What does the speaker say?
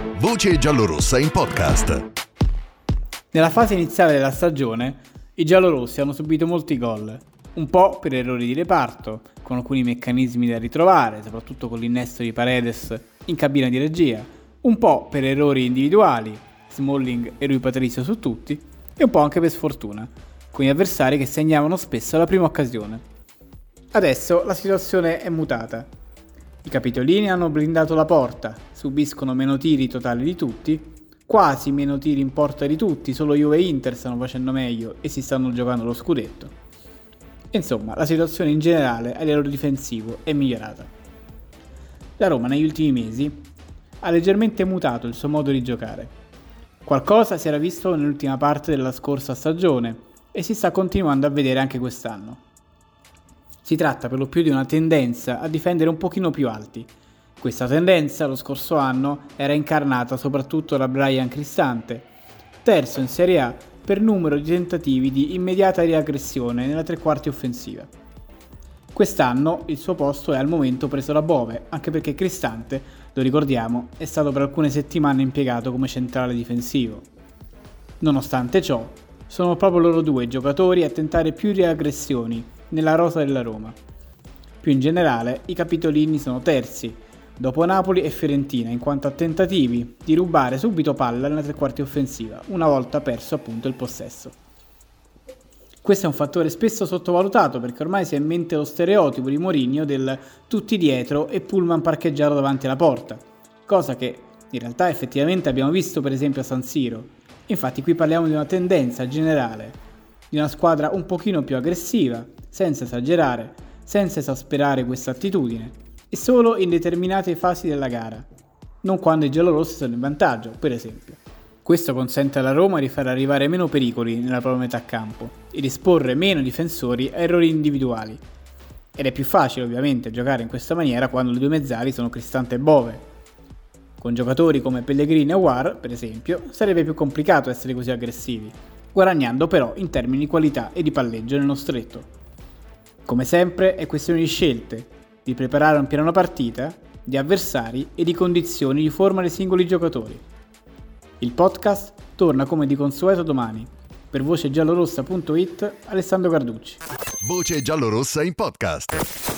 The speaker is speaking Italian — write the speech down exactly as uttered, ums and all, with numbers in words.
Voce giallorossa in podcast. Nella fase iniziale della stagione, i giallorossi hanno subito molti gol, un po' per errori di reparto, con alcuni meccanismi da ritrovare, soprattutto con l'innesto di Paredes in cabina di regia, un po' per errori individuali, Smalling e Rui Patricio su tutti, e un po' anche per sfortuna, con gli avversari che segnavano spesso alla prima occasione. Adesso la situazione è mutata. I capitolini hanno blindato la porta, subiscono meno tiri totali di tutti, quasi meno tiri in porta di tutti, solo Juve e Inter stanno facendo meglio e si stanno giocando lo scudetto. Insomma, la situazione in generale a livello difensivo è migliorata. La Roma negli ultimi mesi ha leggermente mutato il suo modo di giocare. Qualcosa si era visto nell'ultima parte della scorsa stagione e si sta continuando a vedere anche quest'anno. Si tratta per lo più di una tendenza a difendere un pochino più alti. Questa tendenza lo scorso anno era incarnata soprattutto da Bryan Cristante, terzo in Serie A per numero di tentativi di immediata riaggressione nella tre quarti offensiva. Quest'anno il suo posto è al momento preso da Bove, anche perché Cristante, lo ricordiamo, è stato per alcune settimane impiegato come centrale difensivo. Nonostante ciò, sono proprio loro due i giocatori a tentare più riaggressioni nella rosa della Roma. Più in generale, i capitolini sono terzi, dopo Napoli e Fiorentina, in quanto a tentativi di rubare subito palla nella tre quarti offensiva, una volta perso appunto il possesso. Questo è un fattore spesso sottovalutato perché ormai si ha in mente lo stereotipo di Mourinho del tutti dietro e pullman parcheggiato davanti alla porta, cosa che in realtà effettivamente abbiamo visto per esempio a San Siro. Infatti qui parliamo di una tendenza generale, di una squadra un pochino più aggressiva, senza esagerare, senza esasperare questa attitudine, e solo in determinate fasi della gara, non quando i giallorossi sono in vantaggio, per esempio. Questo consente alla Roma di far arrivare meno pericoli nella propria metà campo e di esporre meno difensori a errori individuali. Ed è più facile ovviamente giocare in questa maniera quando le due mezzali sono Cristante e Bove. Con giocatori come Pellegrini e Aouar, per esempio, sarebbe più complicato essere così aggressivi, guadagnando però in termini di qualità e di palleggio nello stretto. Come sempre è questione di scelte, di preparare un piano partita, di avversari e di condizioni di forma dei singoli giocatori. Il podcast torna come di consueto domani. Per voce giallorossa punto it, Alessandro Carducci. Voce giallorossa in podcast.